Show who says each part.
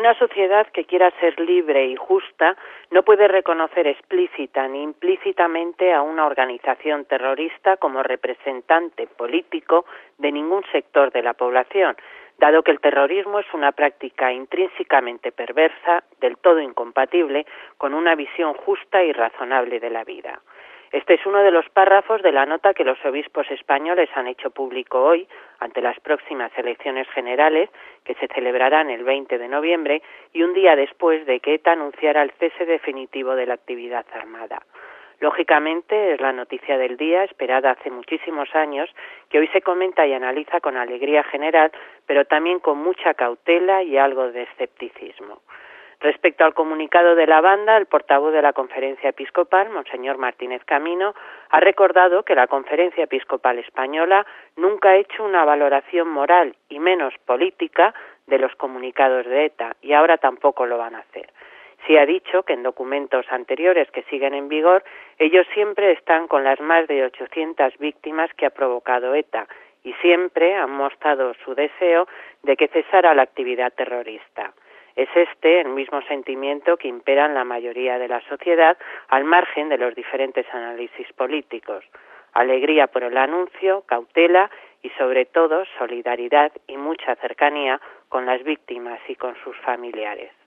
Speaker 1: Una sociedad que quiera ser libre y justa no puede reconocer explícita ni implícitamente a una organización terrorista como representante político de ningún sector de la población, dado que el terrorismo es una práctica intrínsecamente perversa, del todo incompatible con una visión justa y razonable de la vida. Este es uno de los párrafos de la nota que los obispos españoles han hecho público hoy ante las próximas elecciones generales que se celebrarán el 20 de noviembre y un día después de que ETA anunciara el cese definitivo de la actividad armada. Lógicamente es la noticia del día, esperada hace muchísimos años, que hoy se comenta y analiza con alegría general, pero también con mucha cautela y algo de escepticismo. Respecto al comunicado de la banda, el portavoz de la Conferencia Episcopal, Monseñor Martínez Camino, ha recordado que la Conferencia Episcopal Española nunca ha hecho una valoración moral y menos política de los comunicados de ETA y ahora tampoco lo van a hacer. Sí ha dicho que en documentos anteriores que siguen en vigor, ellos siempre están con las más de 800 víctimas que ha provocado ETA y siempre han mostrado su deseo de que cesara la actividad terrorista. Es este el mismo sentimiento que impera en la mayoría de la sociedad, al margen de los diferentes análisis políticos. Alegría por el anuncio, cautela y, sobre todo, solidaridad y mucha cercanía con las víctimas y con sus familiares.